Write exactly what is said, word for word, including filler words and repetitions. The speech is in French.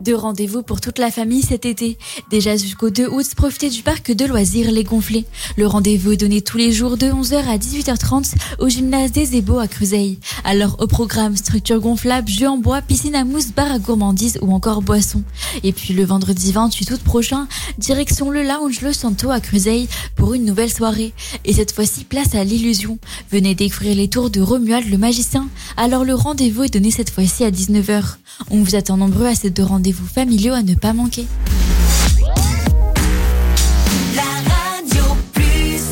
Deux rendez-vous pour toute la famille cet été. Déjà jusqu'au deux août, profitez du parc de loisirs Les Gonflés. Le rendez-vous est donné tous les jours de onze heures à dix-huit heures trente au gymnase des Ébaux à Creuseuil. Alors au programme, structure gonflable, jeux en bois, piscine à mousse, bar à gourmandise ou encore boisson. Et puis le vendredi vingt-huit août prochain, direction le lounge Le Santo à Creuseuil pour une nouvelle soirée. Et cette fois-ci, place à l'illusion. Venez découvrir les tours de Romuald le magicien. Alors le rendez-vous est donné cette fois-ci à dix-neuf heures. On vous attend nombreux à ces deux rendez-vous familiaux à ne pas manquer.